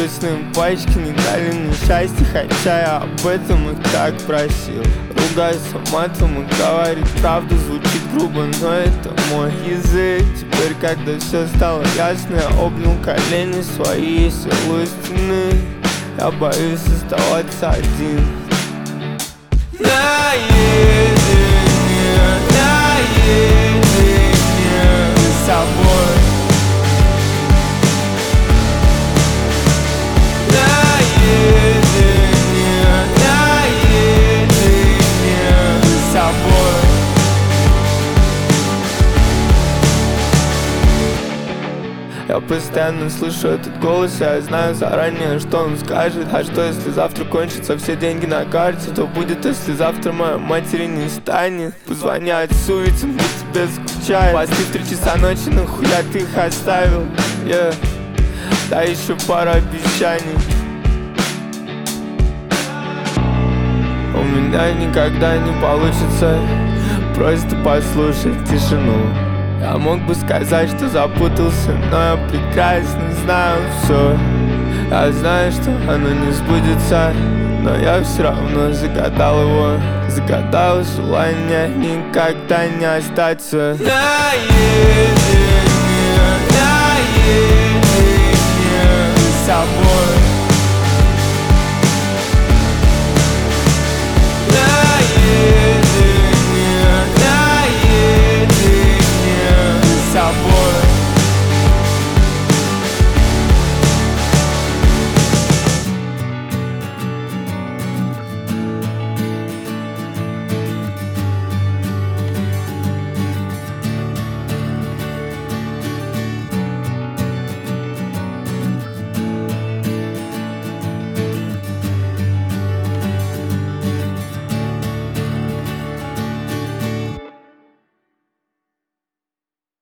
грустные пачки не дали мне счастья, хотя я об этом их так просил. Ругается матом и говорит правду, звучит грубо, но это мой язык. Теперь, когда все стало ясно, я обнял колени свои, сел у стены. Я боюсь оставаться один. Наедине с собой. Я постоянно слышу этот голос, я знаю заранее, что он скажет. А что если завтра кончатся все деньги на карте? То будет, если завтра моей матери не станет? Позвони отцу, ведь он по тебе скучает. Посты в 3 часа ночи, нахуя ты их оставил? Да еще пара обещаний. У меня никогда не получится просто послушать тишину. Я мог бы сказать, что запутался, но я прекрасно знаю все. Я знаю, что оно не сбудется, но я все равно загадал его. Загадал желание никогда не остаться наедине с собой.